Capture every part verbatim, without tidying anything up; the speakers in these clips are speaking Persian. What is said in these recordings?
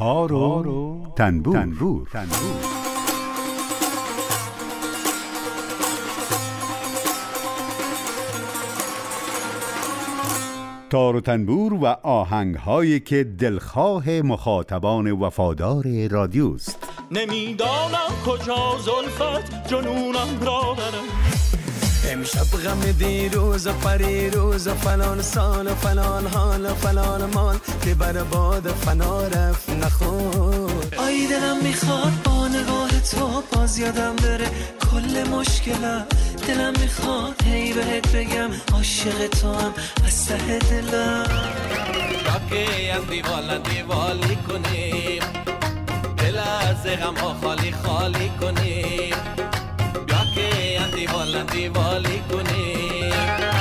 تار و تنبور, تنبور. تنبور. تار و تنبور و آهنگ‌هایی که دلخواه مخاطبان وفادار رادیوست. نمیدانم کجا زلفت جنونم را برم، امشب غم دیروز و پریروز و فلان سال و فلان حال و فلان مال که بر باد فنا رفت نخور. آی دلم میخواد با نگاه تو باز یادم بره کل مشکلم، دلم میخواد هی بهت بگم عاشق تو هم از ته دلم. راکه از دیوال دیوالی کنیم، دل از غم ها خالی خالی کنیم، بیا که از دیوال دیوالی کنیم.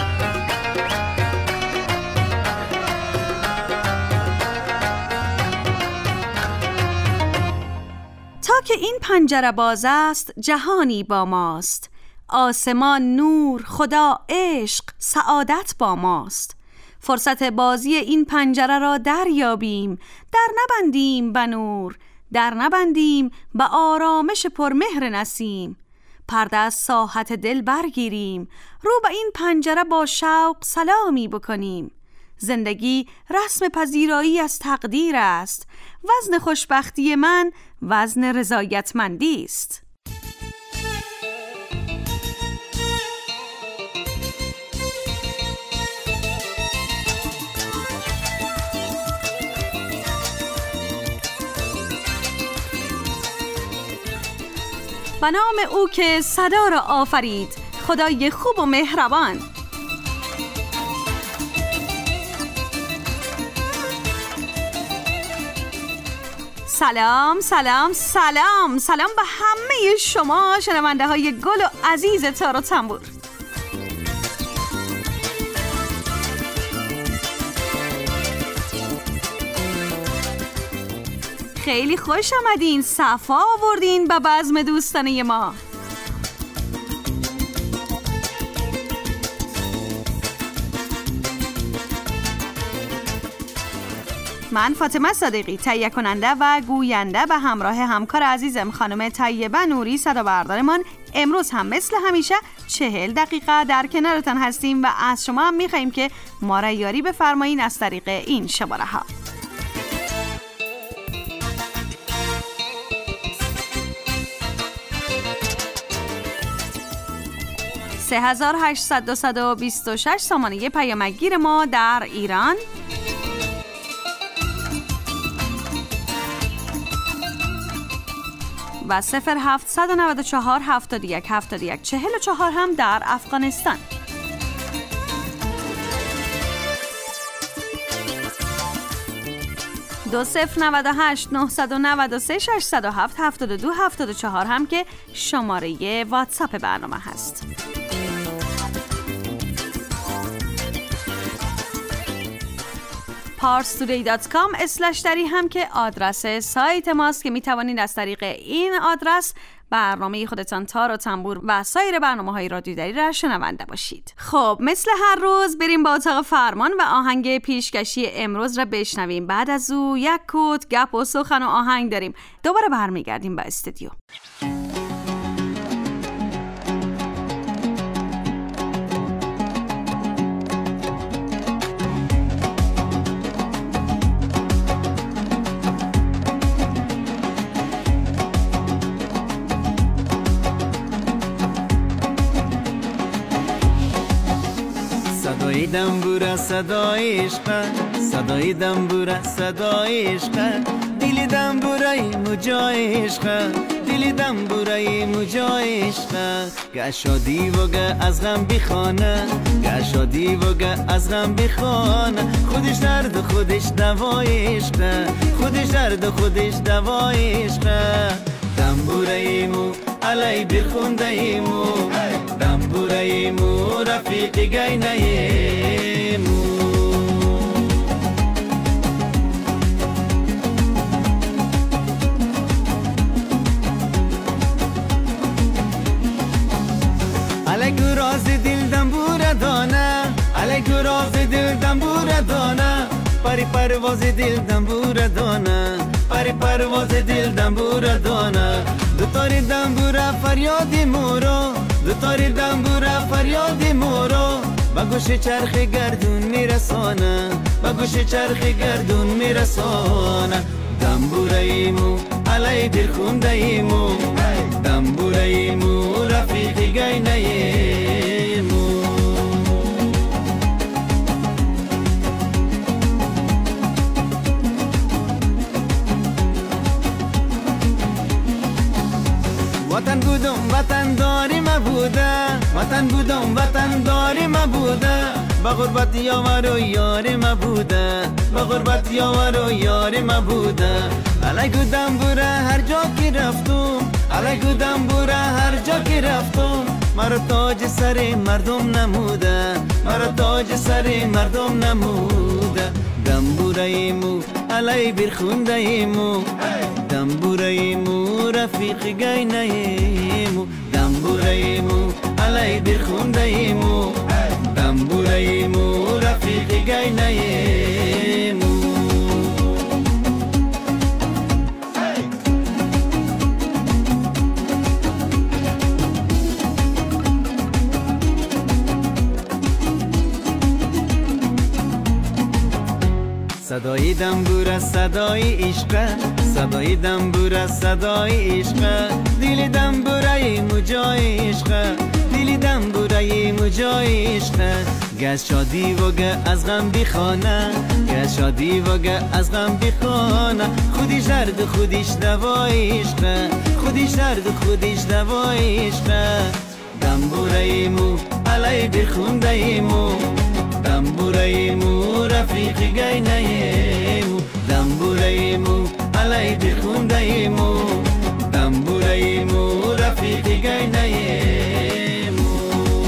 تا که این پنجره باز است جهانی با ماست، آسمان نور، خدا عشق، سعادت با ماست. فرصت بازی این پنجره را دریابیم، در نبندیم به نور، در نبندیم به آرامش پرمهر نسیم. پرده از ساحت دل برگیریم، رو به این پنجره با شوق سلامی بکنیم. زندگی رسم پذیرایی از تقدیر است، وزن خوشبختی من وزن رضایتمندی است. به نام او که صدا را آفرید، خدای خوب و مهربان. سلام سلام سلام سلام به همه شما شنونده های گل و عزیز تار و تنبور. خیلی خوش آمدین، صفا آوردین به بزم دوستانه ما. من فاطمه صادقی، تهیه کننده و گوینده به همراه همکار عزیزم خانم طیبه نوری صدا بردارمان، امروز هم مثل همیشه چهل دقیقه در کنارتان هستیم و از شما هم میخواییم که ما را یاری بفرمایین از طریق این شماره ها: سه هزار و هشتصد و صد و بیست و شش سامانه پیامگیر ما در ایران و صفر هفتصد و نود و چهار هفتاد و یک هفتاد و یک چهل و چهار هم در افغانستان. دو صفر نود و هشت نهصد و نود و سه ششصد و هفت هفتاد و دو هفتاد و چهار هم که شماره واتساپ برنامه هست. پارس تودی دات کام اسلش دری هم که آدرس سایت ماست که می توانید از طریق این آدرس برنامه خودتان تار و تنبور و سایر برنامه های رادیو دری را شنونده باشید. خب مثل هر روز بریم با اتاق فرمان و آهنگ پیشکشی امروز را بشنویم. بعد از او یک کوت گپ و سخن و آهنگ داریم. دوباره برمیگردیم به استودیو. صدای دنبوره صدای عشق، صدای دنبوره صدای عشق، دل دنبوره مجای عشق، دل دنبوره مجای عشق. گه شادی و گه از غم بخانه، گه شادی و گه از غم بخانه. خودش درد و خودش دوای عشق، خودش درد و خودش دوای عشق. دنبوره مو علی بخونده ایمو، دنبوره ایمو رفیق گینه ایمو. علی گراز دل دنبوره دانه، علی گراز دل دنبوره دانه. پری پرواز دل دنبوره دانه، بری پرواز دل دنبور دانه دوتاری دنبور فریادی مورا دوتاری دنبور فریادی مورا با گوش چرخ گردون میرسانه با گوش چرخ گردون میرسانه دنبورایمو علی دل خوندایمو دنبورایمو رفیقی گینایمو وطن بودم وطن داری ما بوده وطن بودم وطن داری ما بوده با غربت یار و یار ما بوده با غربت یار و یار ما بوده علی گودم بوره هر جا که رفتم علی گودم بوره هر جا که رفتم مرا تاج سر مردم نموده مرا تاج سر مردم نموده دنبورایمو علی برخوندایمو دنبورایمو رفیق گینایمو دنبورایمو علی برخوندایمو دنبورایمو رفیق گینایمو صدای دنبور صدای عشق صدای دنبور صدای عشق دل دنبورای مجای عشق دل دنبورای مجای عشق گز شادی و گه از غم بخانه گز شادی و گه از غم بخانه خودش درد خودش دوای عشق خودش درد خودش دوای عشق دنبورایمو علی برخوندایمو دنبورایمو رفیق گینایمو دنبورایمو علی برخوندایمو دنبورایمو رفیق گینایمو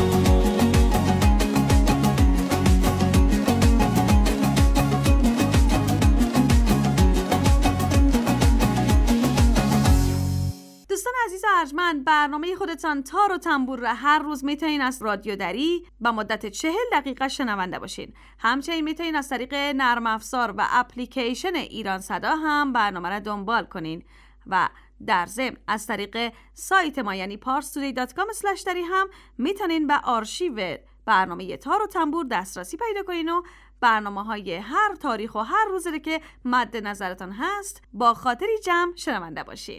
دوستان عزیز ارجمند، برنامه خودتان تار و تنبور را هر روز میتونین از رادیو دری با مدت چهل دقیقه شنونده باشین. همچنین میتونین از طریق نرم افزار و اپلیکیشن ایران صدا هم برنامه را دنبال کنین و در ضمن از طریق سایت ما یعنی پارس تودی دات کام اسلش دری هم میتونین به آرشیو برنامه تار و تنبور دسترسی پیدا کنین و برنامه های هر تاریخ و هر روزی که مد نظرتان هست با خاطری جمع شنونده باشین.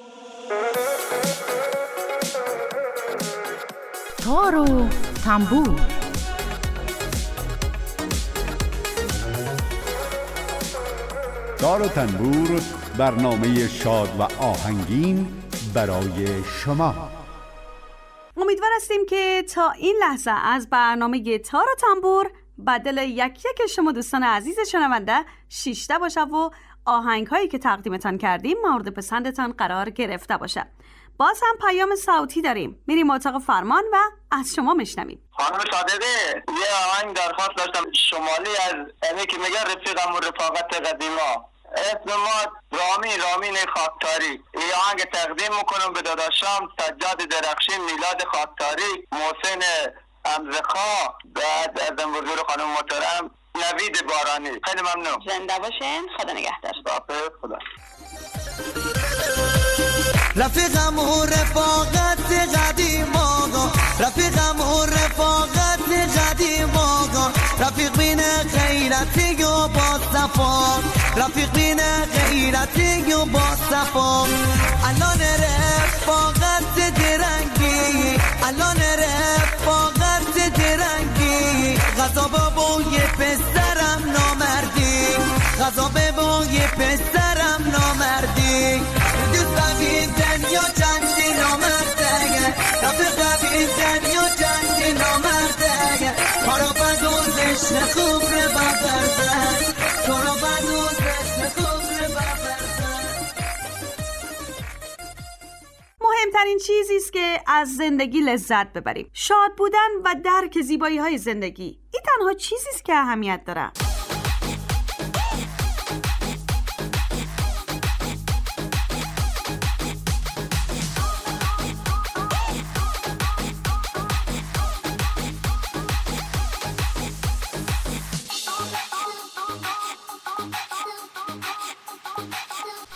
تار و تنبور تار و تنبور برنامه شاد و آهنگین برای شما. امیدوار هستیم که تا این لحظه از برنامه تار و تنبور بدل یک یک شما دوستان عزیز شنونده شیشته باشه و آهنگ هایی که تقدیمتان کردیم مورد پسندتان قرار گرفته باشه. باز هم پیام صوتی داریم، میریم اتاق فرمان و از شما میشنویم. خانم صادقی، یه آهنگ درخواست داشتم شمالی از اینی که میگه رفیقم و رفاقت قدیما، اسم ما رامی رامین خاکتاری. این آهنگ تقدیم میکنم به داداشام سجاد درخشی، میلاد خاکتاری، محسن امزخا، بعد از بزرگ خانم محترم نوید بارانی. خیلی ممنون. زنده باشین. خدا نگهدار. خدا. رفیقم و رفاقت قدیم آقا، رفیقم و رفاقت قدیم آقا، رفیق بین غیرتی و با صفا، رفیق بین غیرتی و با صفا. الان رفاقت درنگی، الان رفاقت درنگی، غذا بابای پسرم نامردی، غذا بابای پسرم نامردی. دوست بی دنیا چندی نامرده، رفیق بی دنیا چندی نامرده، کارا بد و زشت خوب رو ببرزن، کارا بد و زشت خوب رو ببرزن. مهمترین چیزی است که از زندگی لذت ببریم، شاد بودن و درک زیبایی های زندگی. این تنها چیزی است که اهمیت داره.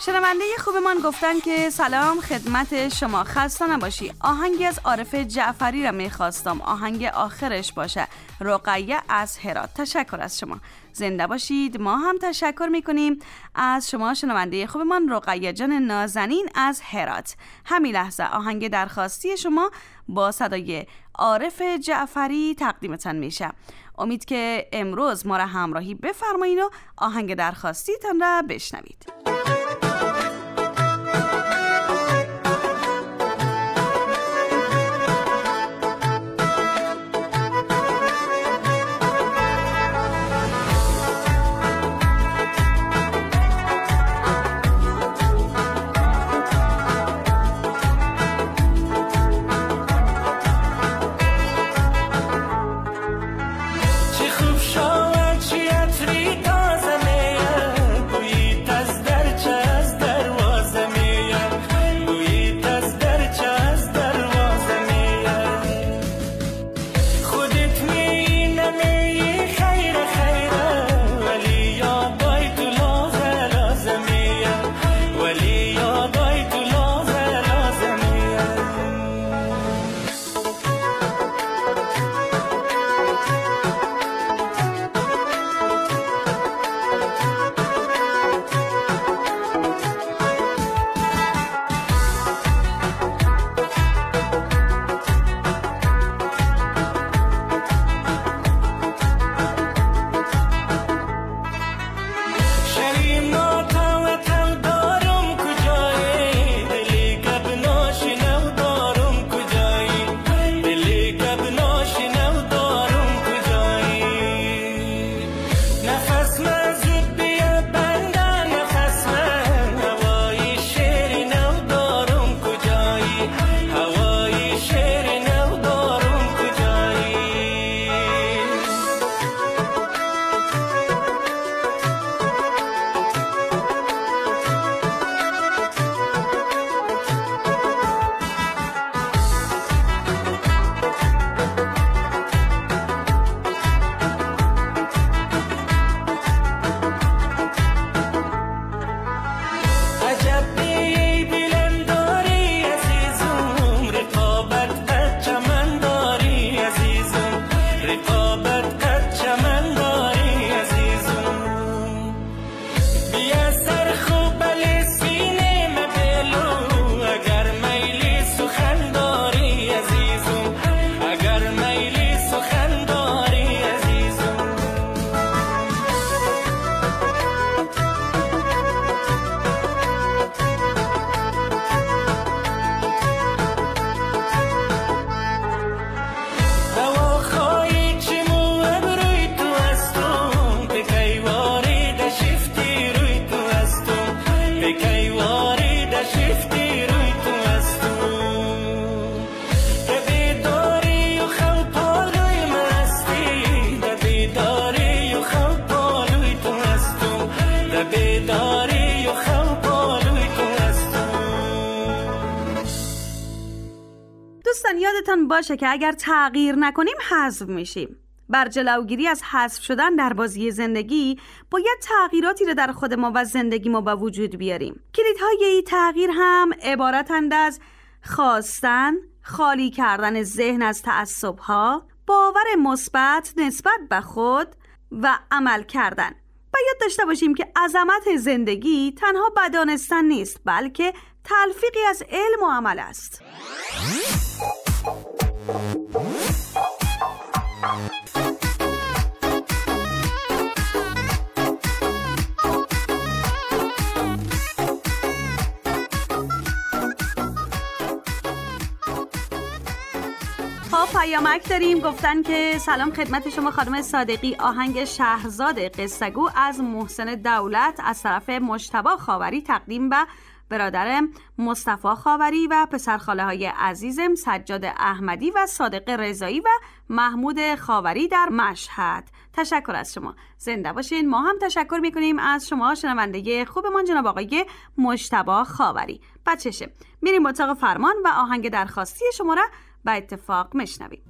شنونده خوبمان گفتن که سلام خدمت شما، خسته نباشی. آهنگی از عارف جعفری را میخواستم، آهنگ آخرش باشه. رقیه از هرات. تشکر از شما، زنده باشید. ما هم تشکر میکنیم از شما شنونده خوبمان رقیه جان نازنین از هرات. همین لحظه آهنگ درخواستی شما با صدای عارف جعفری تقدیمتان میشه. امید که امروز ما را همراهی بفرمایید و آهنگ درخواستیتان را بشنوید. یادتان باشه که اگر تغییر نکنیم حذف میشیم. بر جلوگیری از حذف شدن در بازی زندگی باید تغییراتی رو در خود ما و زندگی ما به وجود بیاریم. کلیدهای این تغییر هم عبارتند از خواستن، خالی کردن ذهن از تعصب‌ها، باور مثبت نسبت به خود و عمل کردن. باید داشته باشیم که عظمت زندگی تنها بدانستن نیست، بلکه تلفیقی از علم و عمل است. خب پیامک داریم، گفتن که سلام خدمت شما خانم صادقی، آهنگ شهرزاد قصه‌گو از محسن دولت از طرف مجتبی خاوری تقدیم به برادرم مصطفی خاوری و پسرخاله های عزیزم سجاد احمدی و صادق رضایی و محمود خاوری در مشهد. تشکر از شما، زنده باشین. ما هم تشکر میکنیم از شما شنونده خوبمان جناب آقای مجتبی خاوری. بچشه میریم اتاق فرمان و آهنگ درخواستی شما را به اتفاق میشنویم.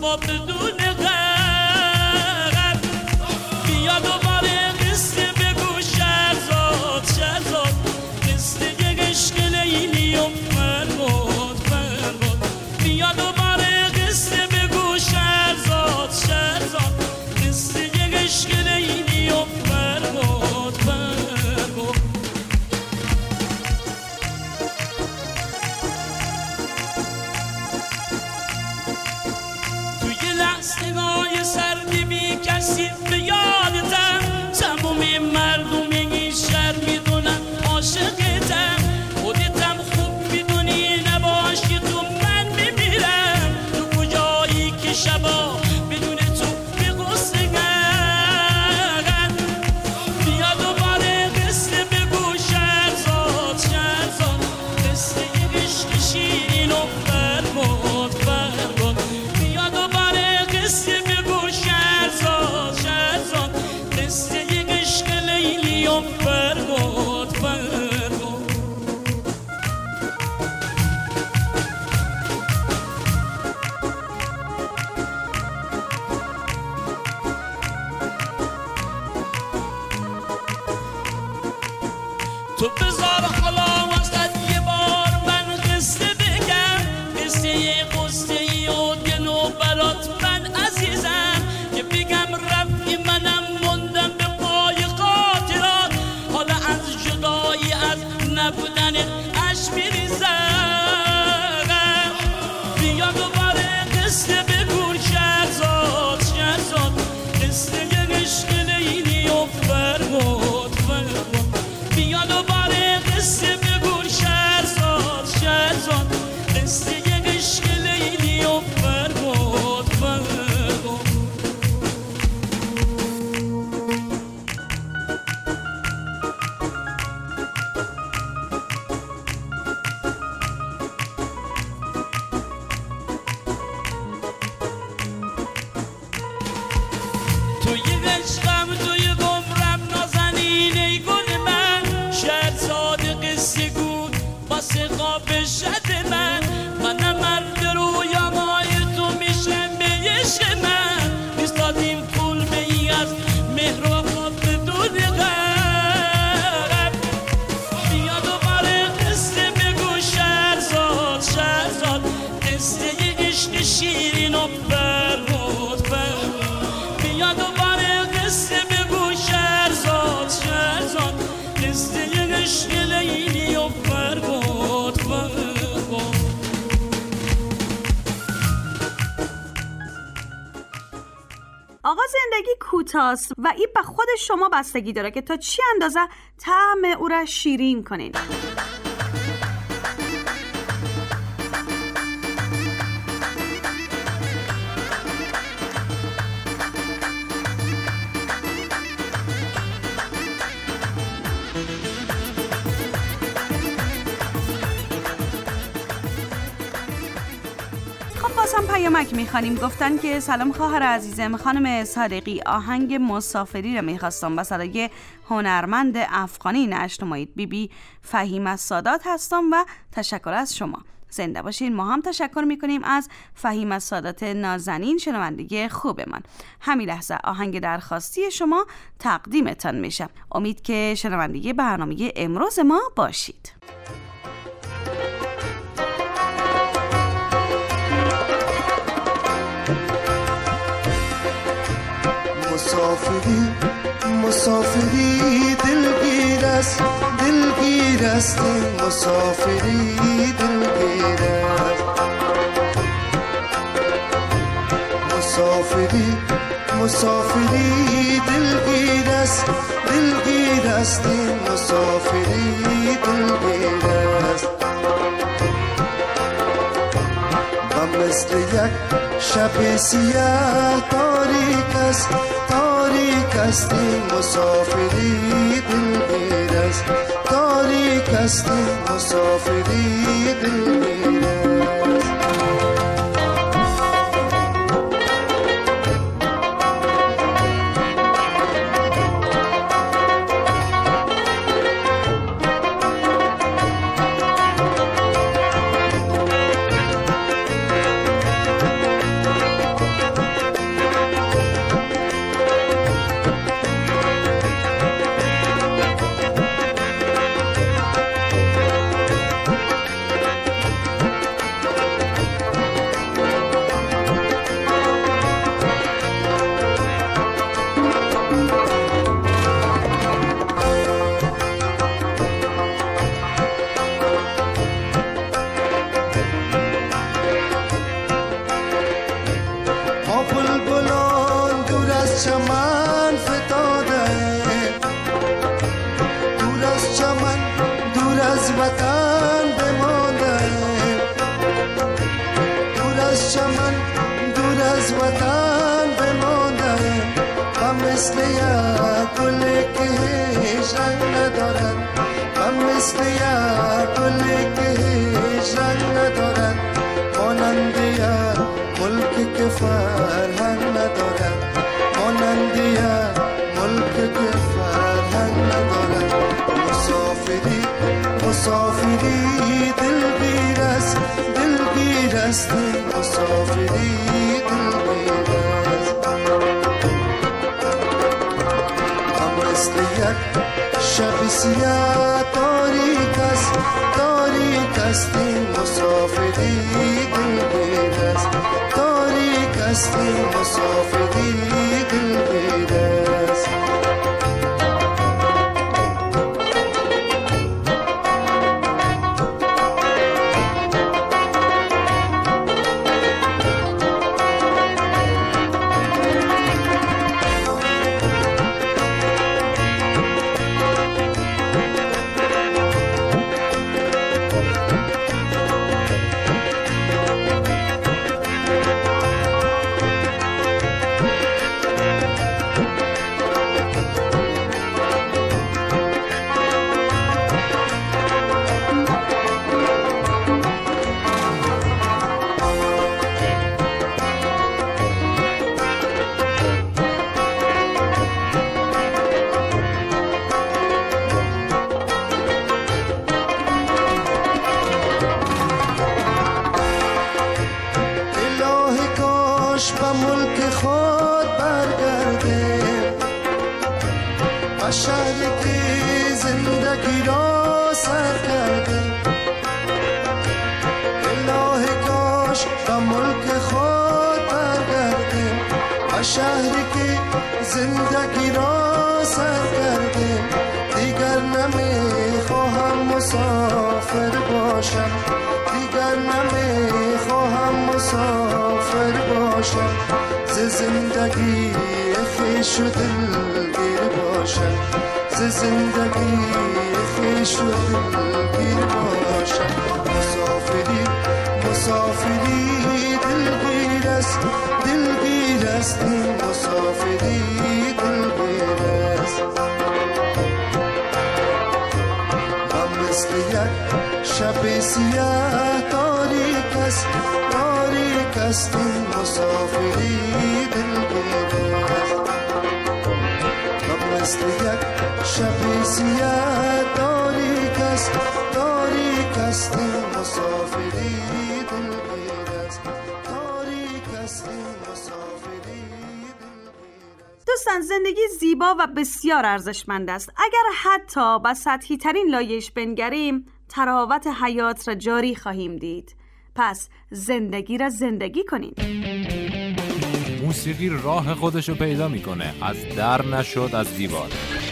خواب بدون غم. بیا دوباره قصه بگو شهرزاد شهرزاد، قصه عشق لیلی و فرهاد فرهاد. بیا دوباره قصه بگو شهرزاد شهرزاد، قصه عشق لیلی و فرهاد فرهاد. توی لحظه‌های سردی بی کسی به یادتم، تموم مردم این شهر میدونن عاشقتم. خودتم خوب میدونی نباشی تو من میمیرم. تو کجایی که شبا بدون تو به غصه گرم. بیا دوباره قصه بگو شهرزاد شهرزاد، قصه عشق شیرین و فرهاد فرهاد. بیا دوباره قصه بگو شهرزاد شهرزاد، قصه عشق لیلی و فرهاد فرهاد. تو بذار حالا واسد یه بار من قصه بگم، قصه قصه ای و دل و برات من عزیزم. که بگم رفتی منم موندم به پای خاطرات، حالا از جدایی از نبودن اش میریزم. بیا دوباره قصه بگو شهرزاد شهرزاد، قصه عشق لیلی و فرهاد فرهاد. بیا دوباره قصه بگو شهرزاد شهرزاد، قصه عشق لیلی و فرهاد فرهاد. توی عشقم توی عمرم نازنین ای گل من، شهرزاد قصه گو واسه خواب شد من. منم مرد رویامای تو میشم به عشق من، ایستادیم کلبه ای از مهر و خواب بدون غم. بیا دوباره قصه بگو شهرزاد شهرزاد، قصه عشق شیرین و فرهاد فرهاد. بیا دوباره قصه بگو شهرزاد شهرزاد، قصه عشق لیلی و فرهاد فرهاد. آقا زندگی کوتاست و این به خود شما بستگی داره که تا چی اندازه طعم او را شیرین کنین. هم پیامک میخوانیم. گفتن که سلام خواهر عزیزم، خانم صادقی آهنگ مسافری رو میخواستم با صدای هنرمند افغانی نشر نمایید. بی بی فهیم سادات هستم و تشکر از شما. زنده باشین. ما هم تشکر میکنیم از فهیم سادات نازنین، شنونده خوبمان. همین لحظه آهنگ درخواستی شما تقدیمتان میشه. امید که شنونده برنامه امروز ما باشید. مسافری مسافری دلگیر است دلگیر است مسافری دلگیر است مسافری مسافری دلگیر است دلگیر است مسافری دلگیر است و مثل یک شب سیاه تاریک است تاریک است مسافری دلگیر است تاریک است مسافری دلگیر است مثل یک گل که هیچ رنگ ندارد، من مثل یک گل که هیچ رنگ ندارد، مانند یک ملک که فرهنگ ندارد، مانند یک ملک که فرهنگ ندارد. مسافری مسافری دلگیر است، دلگیر است مسافری دلگیر است. هم مثل یک شب سیاه تاریک است، تاریک است مسافری دلگیر است، تاریک است مسافری دلگیر است. شهری که زندگی را سر کرده، دیگر نمیخواهم مسافر باشم، دیگر نمیخواهم مسافر باشم، ز زندگی خویش و دلگیر باشم، ز زندگی خویش و دلگیر باشم. مسافری مسافری دلگیر است، دلگیر است مسافری دلگیر است. من مثل یک شب سیاه تاریک است، تاریک است مسافری دلگیر است. من مثل یک شب سیاه تاریک است، تاریک است مسافری دلگیر است، تاریک است مسافری. دوستان، زندگی زیبا و بسیار ارزشمند است. اگر حتی با سطحی ترین لایش بنگریم، تراوت حیات را جاری خواهیم دید. پس زندگی را زندگی کنیم. موسیقی راه خودشو پیدا میکنه، از در نشد از دیوار.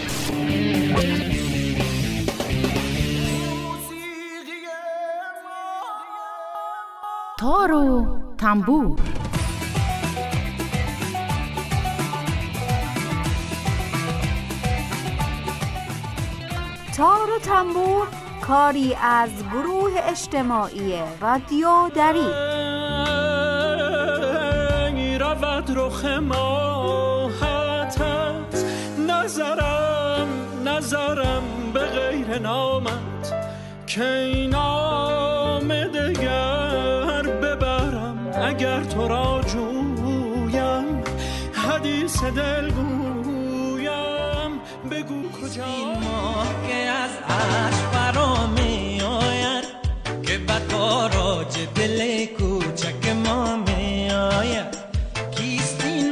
تار و تنبور. تار و تنبور کاری از گروه اجتماعی رادیو دری. رود رخ ماهتت، نظرم نظرم به غیر نامت، که این نام دگر ببرم اگر تو را جویم، حدیث دل گویم بگو کجا. این ماه که از عشق فرا می آید، که به تاراج دل کوچک ما می آید، کیست این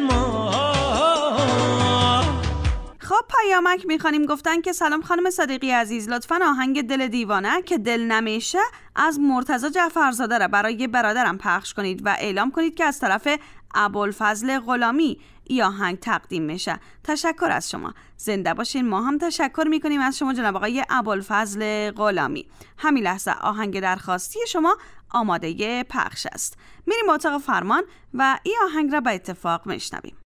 ماه؟ خب پیامک میخوانیم. گفتن که سلام خانم صدیقی عزیز، لطفاً آهنگ دل دیوانه که دل نمیشه از مرتضی جعفرزاده را برای برادرم پخش کنید و اعلام کنید که از طرف ابوالفضل غلامی ای آهنگ تقدیم میشه. تشکر از شما، زنده باشین. ما هم تشکر میکنیم از شما جناب آقای ابوالفضل غلامی. همین لحظه آهنگ درخواستی شما آماده پخش است. میریم اتاق فرمان و ای آهنگ را به اتفاق میشنویم.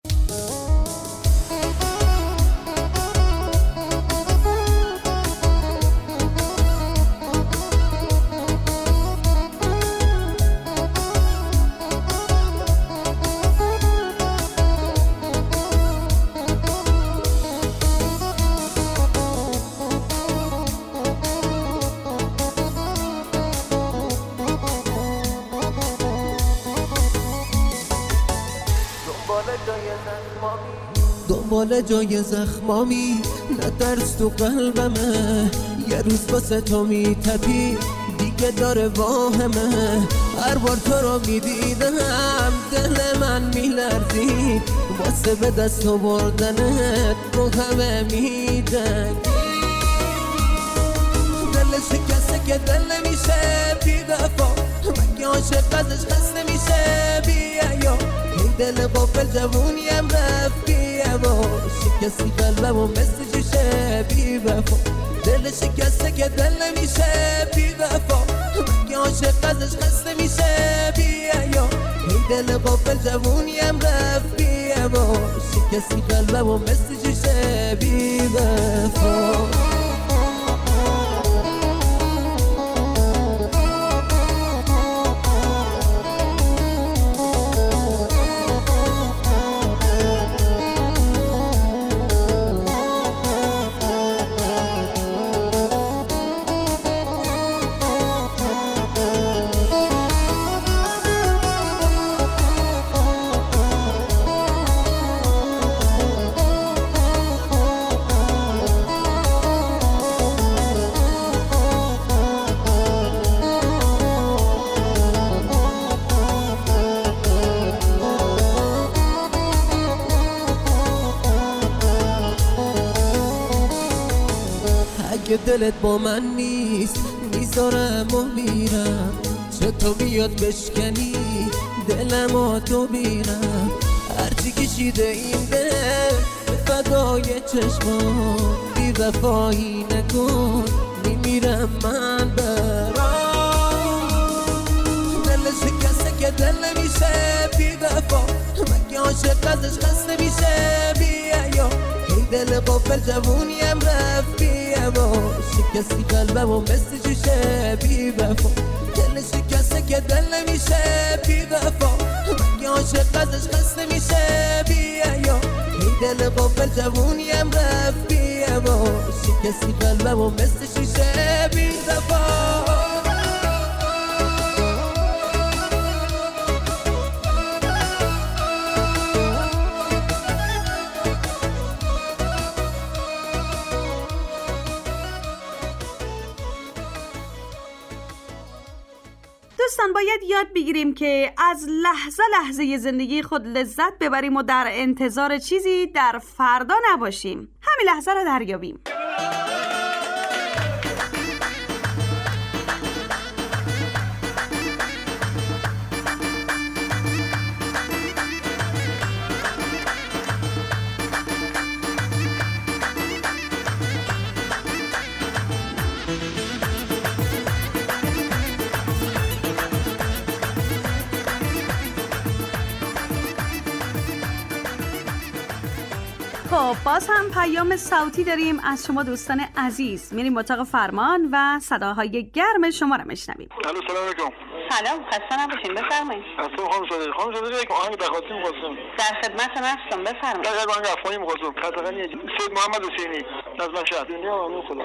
مال جای زخمامی، نه درس تو قلبمه، یه روز واسه تو میتپی دیگه داره واهمه. هر بار تو رو میدیدم دل من میلرزید، واسه به دست آوردنت رو همه میجنگی. دل شکسته که دل نمیشه بی وفا، مگه عاشق ازش خسته میشه بی حیا. این دل غافل جوونیم رفت بی هوا، شکستی قلبمو مثل شیشه بی وفا. دل شکسته که دل نمیشه بی وفا، مگه عاشق ازش خسته میشه بی حیا. این دل غافل جوونیم رفت بی هوا، شکستی قلبمو مثل شیشه بی وفا. اگه دلت با من نیست میذارم و میرم، چطور بیاد بشکنی دلم و تو بیرم. هرچی کشیده این دل فدای چشمان، بی وفایی نکن میمیرم من برام. دل شکسته که دل نمیشه بی وفا، مگه عاشق ازش خسته میشه بی حیا. دل غافل جوونیم رفت بی هوا، شکستی قلبمو مثل شیشه بی وفا. دل شکسته که دل نمیشه بی وفا، مگه عاشق ازش خسته میشه بی حیا. دل غافل جوونیم رفت بی هوا، شکستی قلبمو مثل شیشه بی وفا. دوستان باید یاد بگیریم که از لحظه لحظه زندگی خود لذت ببریم و در انتظار چیزی در فردا نباشیم. همین لحظه رو دریابیم. خب باز هم پیام صوتی داریم از شما دوستان عزیز. میریم اتاق فرمان و صداهای گرم شما رو میشنویم. الو سلام علیکم. سلام، خسته نباشین، بفرمایید. اصلا خانم صادقی خانم صادقی یک آهنگ درخواستی می‌خواستم. در خدمتتون هستم، بفرمایید. یک آهنگ افغانی می‌خواستم. قطعاً سید محمد حسینی از من شهر دنیا ممنون خدا.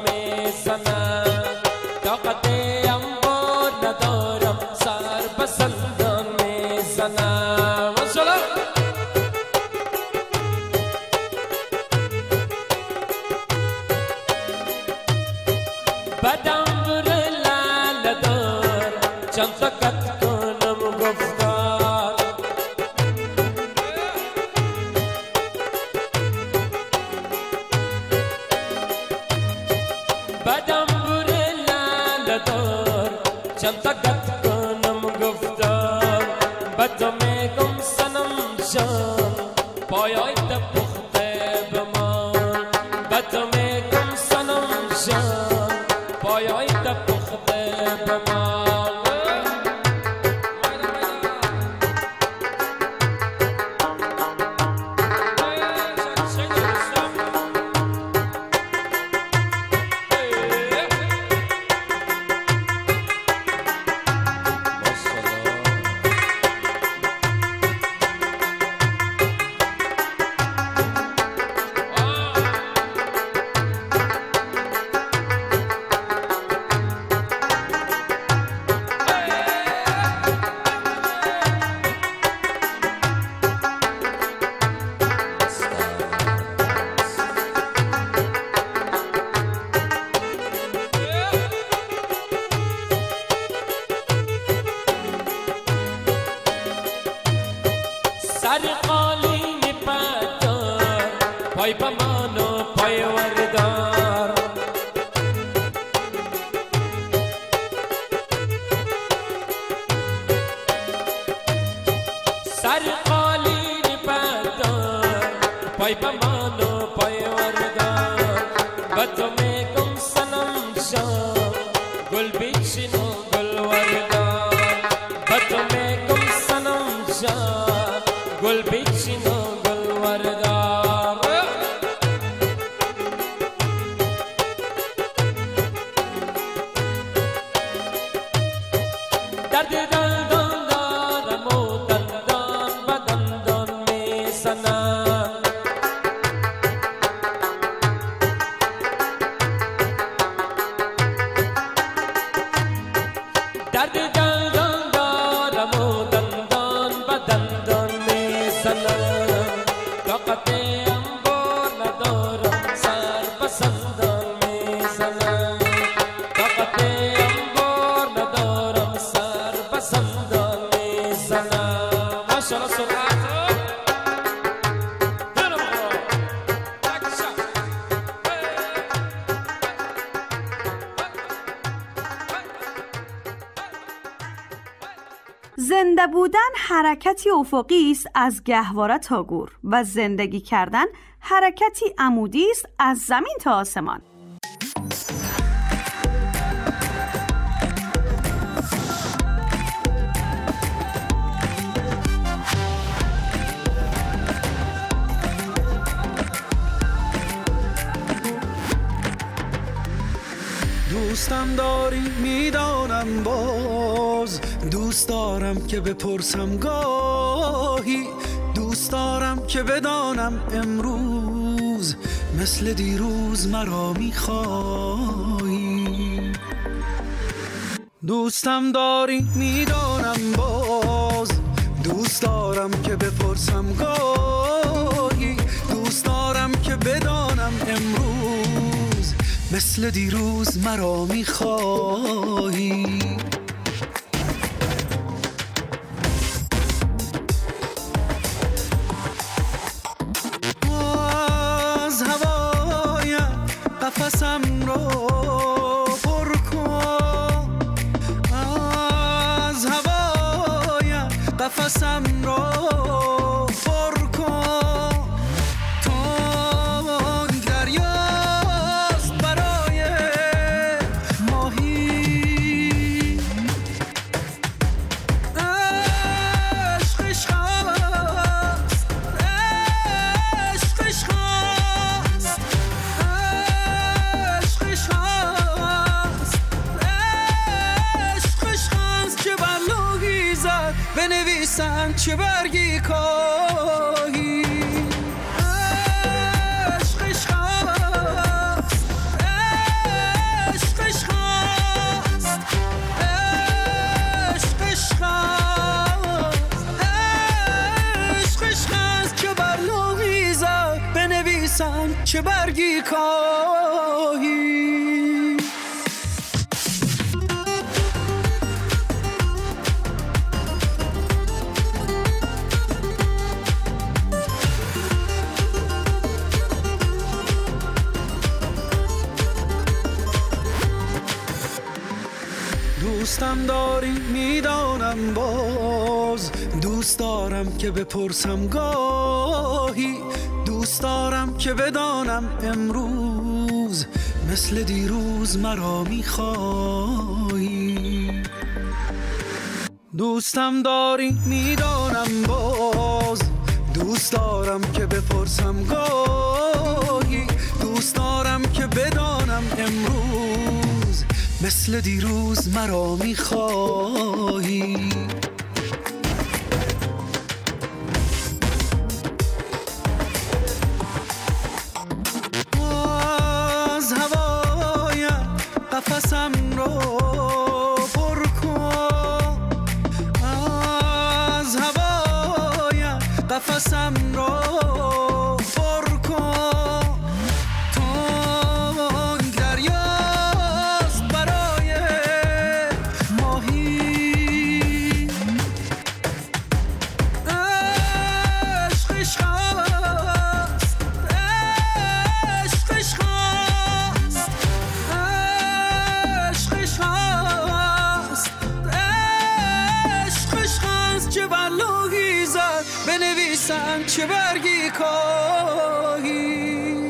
طاقت انبار ندارم سر بسن بدم بره لعله دار چند سکت کنم گفتار بدم بره لعله دار چند سکت کنم گفتار بدم میگم سنم جان پایای پخته بمان بدم میگم سنم جان پایای پخته بمان سر قالین پدار پای بمان و پای وردار سر قالین پدار پای بمان و پای وردار و تو میگم سنم جان گل بیچین و گل وردار و تو میگم سنم جان گل بیچین و گل وردار درد دندان دارم و دندان و دندان میزنم درد دندان دارم و دندان و دندان طاقتم بار ندارم سر بسندان میزنم طاقتم بار ندارم سر بسندان میزنم ماشاءالله سرعت زنده بودن حرکتی افقی است از گهواره تا گور و زندگی کردن حرکتی عمودی است از زمین تا آسمان. دوستم داری میدانم باز دوست دارم که بپرسم گاهی دوست دارم که بدانم امروز مثل دیروز مرا میخواهی دوستم داری میدانم باز دوست دارم که بپرسم گاهی دوست دارم که بدانم امروز مثل دیروز مرا میخواهی از هوایم قفسم رو پر کن از هوایم قفسم رو پر کن تنگ دریاست برای ماهی عشقش خواست عشقش خواست عشقش خواست عشقش خواست چه بر لوحی زد بنویسن چه برگی کاهی عشقش خواست عشقش خواست عشقش خواست عشقش خواست چه بر لوحی زد بنویسن چه برگی کاهی دوستم داری میدانم باز، دوست دارم که بپرسم گاهی، دوست دارم که بدانم امروز مثل دیروز مرا میخوایی. دوستم داری میدانم باز، دوست دارم که بپرسم گاهی، دوست دارم که بدانم امروز مثل دیروز مرا میخوایی. از هوایم قفسم رو پر کن، از هوایم قفسم رو پر کن. تنگ دریاست برای ماهی، عشقش خواست، عشقش خواست، عشقش خواست، عشقش خواست. چه بلوحی زد بنویسم، چه برگی کاهی.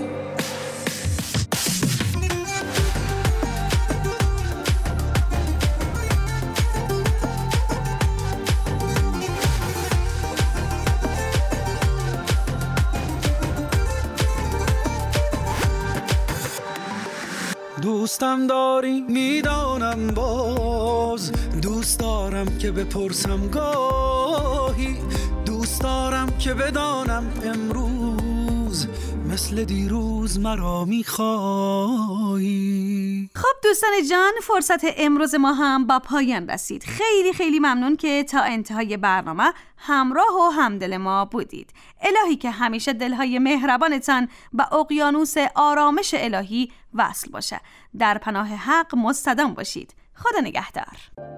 دوستم داری میدانم باز، دوست دارم که بپرسم گاهی، دوست دارم که بدانم امروز مثل دیروز مرا میخوایی. خب دوستان جان، فرصت امروز ما هم با پایان رسید. خیلی خیلی ممنون که تا انتهای برنامه همراه و همدل ما بودید. الهی که همیشه دلهای مهربانتان به اقیانوس آرامش الهی وصل باشه. در پناه حق مستدام باشید. خدا نگهدار.